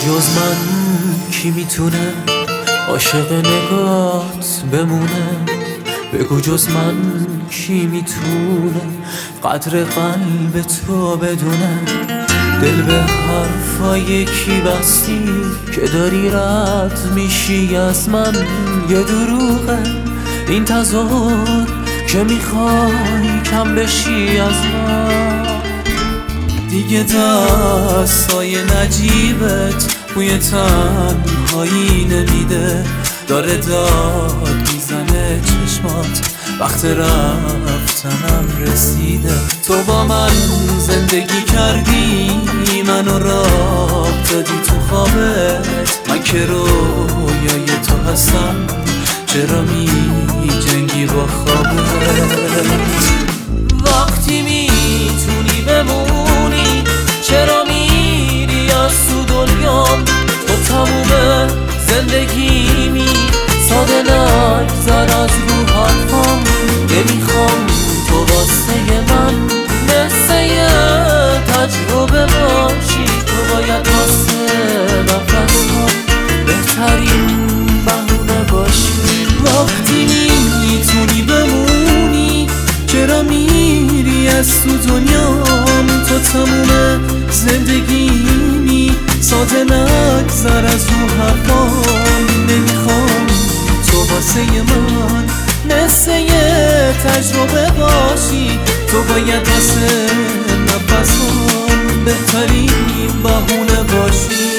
جز من کی میتونه عاشق نگات بمونه؟ بگو جز من کی میتونه قدر قلب تو بدونه؟ دل به حرفای کی بستی که داری رد میشی از من؟ یه دروغه این تظاهر که میخوای کم بشی از من. دیگه دستای نجیبت بوی تنهایی نمیده، داره داد میزنه چشمات وقت رفتنم رسیده. تو با من زندگی کردی، منو راه دادی تو خوابت، من که رویای تو هستم چرا می جنگی با خوابت؟ وقتی میتونی بمونی چرا میری از تو دنیام؟ تو تموم زندگیمی، ساده نگذر از رو حرفام. نمیخوام تو واسه من مثل یه تجربه باشی، تو باید واسه نفسم بهترین بهونه باشی. وقتی میتونی بمونی چرا میری از تو دنیام؟ تو تموم زندگیمی، ساده نگذر از رو حرفام. نمیخوام تو واسه من مثل یه تجربه باشی، تو باید واسه نفسم بهترین بهونه باشی.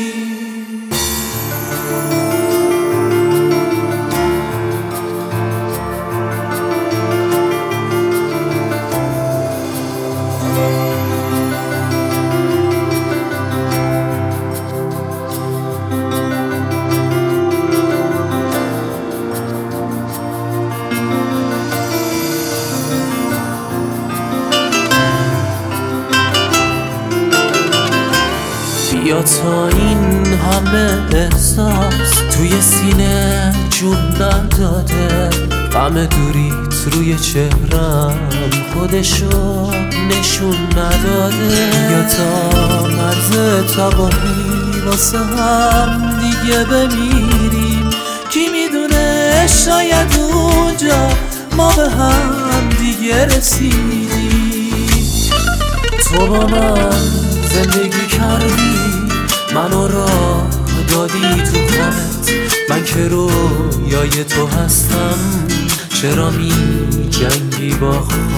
یا تا این همه احساس توی سینه جون نداده، غم دوریت روی چهرم خودشو نشون نداده. یا تا مرز تباهی واسه هم دیگه بمیریم، کی میدونه شاید اونجا ما به هم دیگه رسیدیم. تو با من زندگی کردی، منو راه دادی تو خوابت، من که رویای تو هستم چرا می جنگی با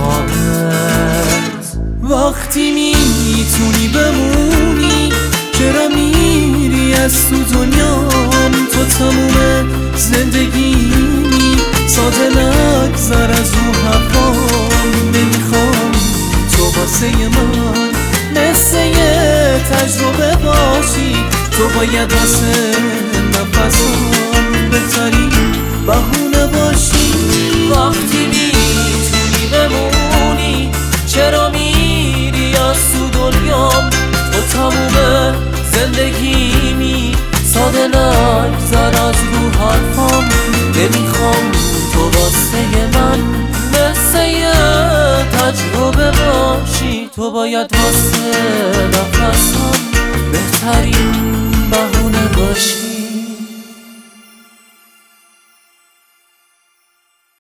خوابت؟ وقتی میتونی بمونی چرا میری از تو دنیام؟ تو تموم زندگیمی، ساده نگذر از رو حرفام. نمیخوام تو واسه من مثل یه تجربه باشی، تو باید واسه نفسم بهترین بهونه باشی. وقتی میتونی بمونی چرا میری از تو دنیام؟ تو تموم زندگیمی، ساده نگذر از رو حرفام. نمیخوام تو واسه من مثل یه تجربه باشی، تو باید واسه نفسم بهترین بهونه باشی.